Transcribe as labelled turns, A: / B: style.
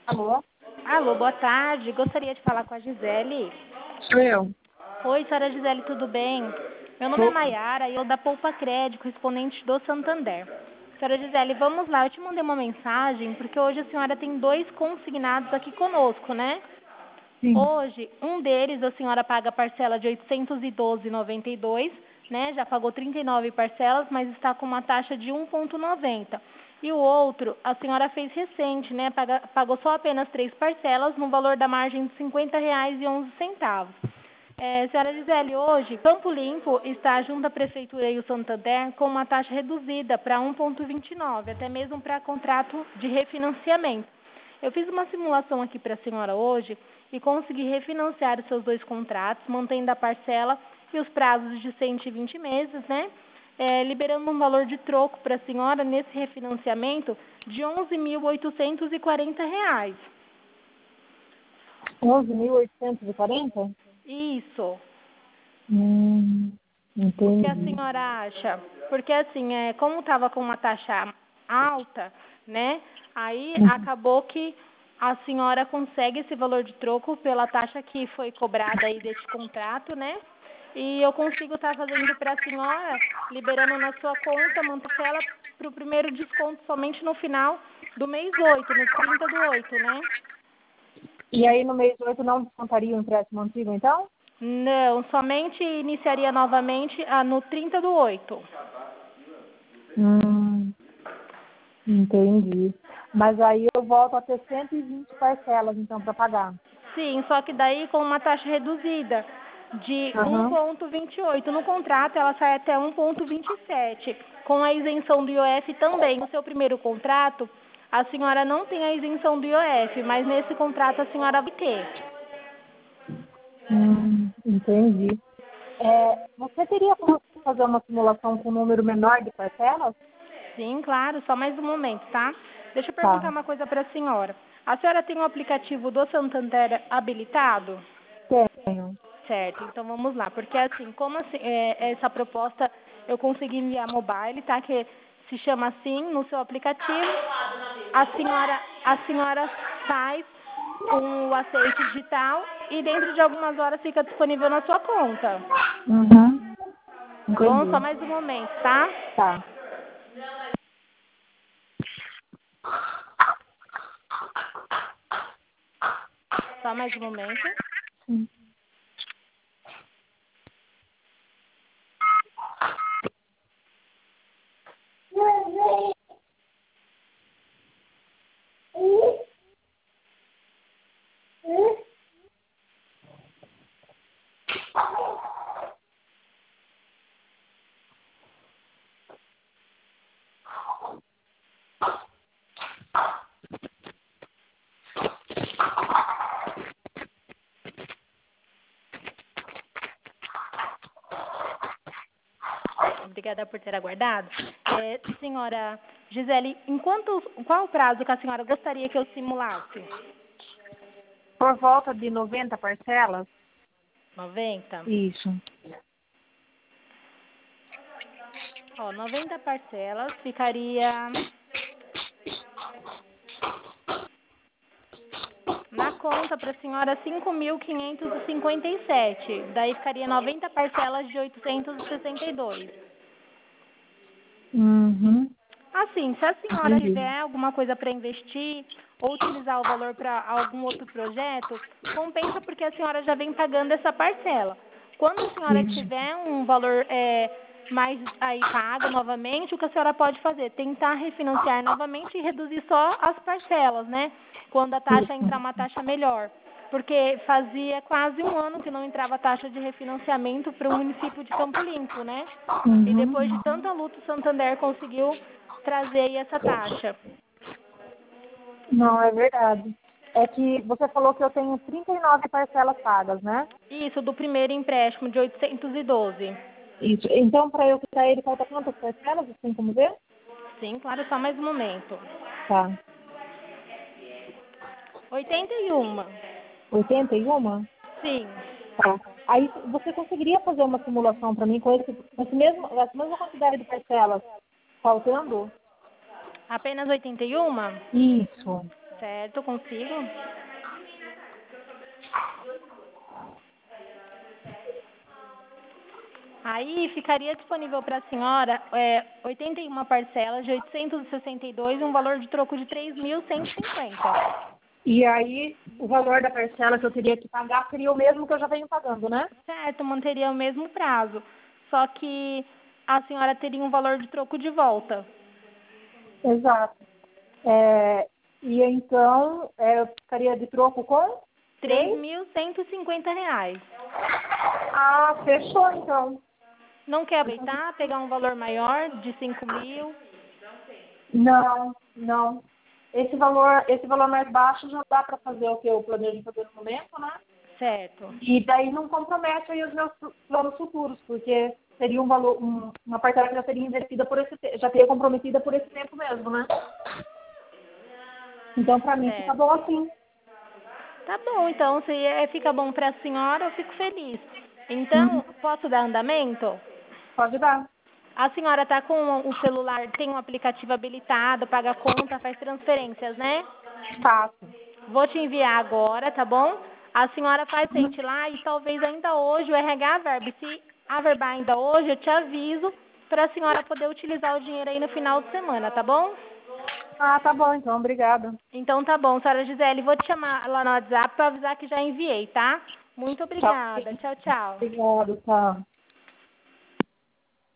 A: Alô?
B: Alô, boa tarde. Gostaria de falar com a Gisele.
A: Sou eu.
B: Oi, senhora Gisele, tudo bem? Meu nome é Maiara e eu da Poupa Crédito, correspondente do Santander. Senhora Gisele, vamos lá. Eu te mandei uma mensagem porque hoje a senhora tem 2 consignados aqui conosco, né?
A: Sim.
B: Hoje, um deles a senhora paga a parcela de R$ 812,92, né? Já pagou 39 parcelas, mas está com uma taxa de 1,90. E o outro, a senhora fez recente, né? Pagou só apenas 3 parcelas, no valor da margem de R$ 50,11. Senhora Gisele, hoje, Campo Limpo está junto à Prefeitura e o Santander com uma taxa reduzida para 1,29, até mesmo para contrato de refinanciamento. Eu fiz uma simulação aqui para a senhora hoje e consegui refinanciar os seus 2 contratos, mantendo a parcela e os prazos de 120 meses, né? Liberando um valor de troco para a senhora nesse refinanciamento de R$ 11.840.
A: 11.840?
B: Isso. O que a
A: Entendi.
B: senhora acha? Porque assim, como estava com uma taxa alta, né? Aí acabou que a senhora consegue esse valor de troco pela taxa que foi cobrada aí desse contrato, né? E eu consigo estar fazendo para a senhora, liberando na sua conta, manter ela para o primeiro desconto somente no final do mês 8, no 30 do 8, né?
A: E aí no mês 8 não descontaria o empréstimo antigo, então?
B: Não, somente iniciaria novamente no 30 do 8.
A: Entendi. Mas aí eu volto a ter 120 parcelas, então, para pagar.
B: Sim, só que daí com uma taxa reduzida de
A: Aham.
B: 1,28. No contrato, ela sai até 1,27. Com a isenção do IOF também. No seu primeiro contrato, a senhora não tem a isenção do IOF, mas nesse contrato a senhora vai ter.
A: Entendi. Você teria como fazer uma simulação com um número menor de parcelas?
B: Sim, claro, só mais um momento, tá? Deixa eu perguntar
A: Tá.
B: uma coisa para a senhora. A senhora tem o aplicativo do Santander habilitado?
A: Tenho.
B: Certo, então vamos lá, porque assim, como assim, essa proposta eu consegui enviar mobile, tá? Que se chama assim no seu aplicativo, a senhora faz o aceite digital e dentro de algumas horas fica disponível na sua conta. Tá bom? Só
A: Entendi.
B: mais um momento, tá?
A: Tá.
B: Só mais um momento. Obrigada por ter aguardado. Senhora Gisele, qual o prazo que a senhora gostaria que eu simulasse?
A: Por volta de 90 parcelas?
B: 90?
A: Isso.
B: Ó, 90 parcelas ficaria na conta para a senhora 5.557. Daí ficaria 90 parcelas de 862. Assim, se a senhora
A: Entendi.
B: tiver alguma coisa para investir ou utilizar o valor para algum outro projeto, compensa porque a senhora já vem pagando essa parcela. Quando a senhora
A: Isso.
B: tiver um valor mais aí pago novamente, o que a senhora pode fazer? Tentar refinanciar novamente e reduzir só as parcelas, né? Quando a taxa entrar uma taxa melhor. Porque fazia quase um ano que não entrava taxa de refinanciamento para o município de Campo Limpo, né? E depois de tanta luta, o Santander conseguiu trazer aí essa taxa.
A: Não, é verdade. É que você falou que eu tenho 39 parcelas pagas, né?
B: Isso, do primeiro empréstimo de 812.
A: Isso. Então, para eu quitar ele, falta quantas parcelas? Assim como ver?
B: Sim, claro, só mais um momento.
A: Tá.
B: 81.
A: 81?
B: Sim.
A: Tá. Aí você conseguiria fazer uma simulação para mim com essa mesma quantidade de parcelas faltando?
B: Apenas 81?
A: Isso.
B: Certo, consigo. Aí ficaria disponível para a senhora 81 parcelas de 862, um valor de troco de 3.150.
A: E aí, o valor da parcela que eu teria que pagar seria o mesmo que eu já venho pagando, né?
B: Certo, manteria o mesmo prazo. Só que a senhora teria um valor de troco de volta.
A: Exato. E então, eu ficaria de troco com?
B: R$ 3.150.
A: Ah, fechou então.
B: Não quer aproveitar, pegar um valor maior de 5.000?
A: Não, não. Esse valor mais baixo já dá para fazer o que eu planejo fazer no momento, né?
B: Certo.
A: E daí não compromete aí os meus planos futuros, porque seria um valor, uma parcela que já seria investida já teria comprometida por esse tempo mesmo, né? Então, para mim, fica
B: Certo.
A: bom assim.
B: Tá bom, então, se fica bom para a senhora, eu fico feliz. Então,
A: Uhum.
B: posso dar andamento?
A: Pode dar.
B: A senhora tá com o celular, tem um aplicativo habilitado, paga conta, faz transferências, né?
A: Faço.
B: Vou te enviar agora, tá bom? A senhora faz frente lá e talvez ainda hoje o RH averbe. Se averbar ainda hoje, eu te aviso para a senhora poder utilizar o dinheiro aí no final de semana, tá bom?
A: Ah, tá bom, então. Obrigada.
B: Então tá bom, senhora Gisele, vou te chamar lá no WhatsApp para avisar que já enviei, tá? Muito
A: Tchau.
B: obrigada. Tchau, tchau.
A: Obrigada, tchau.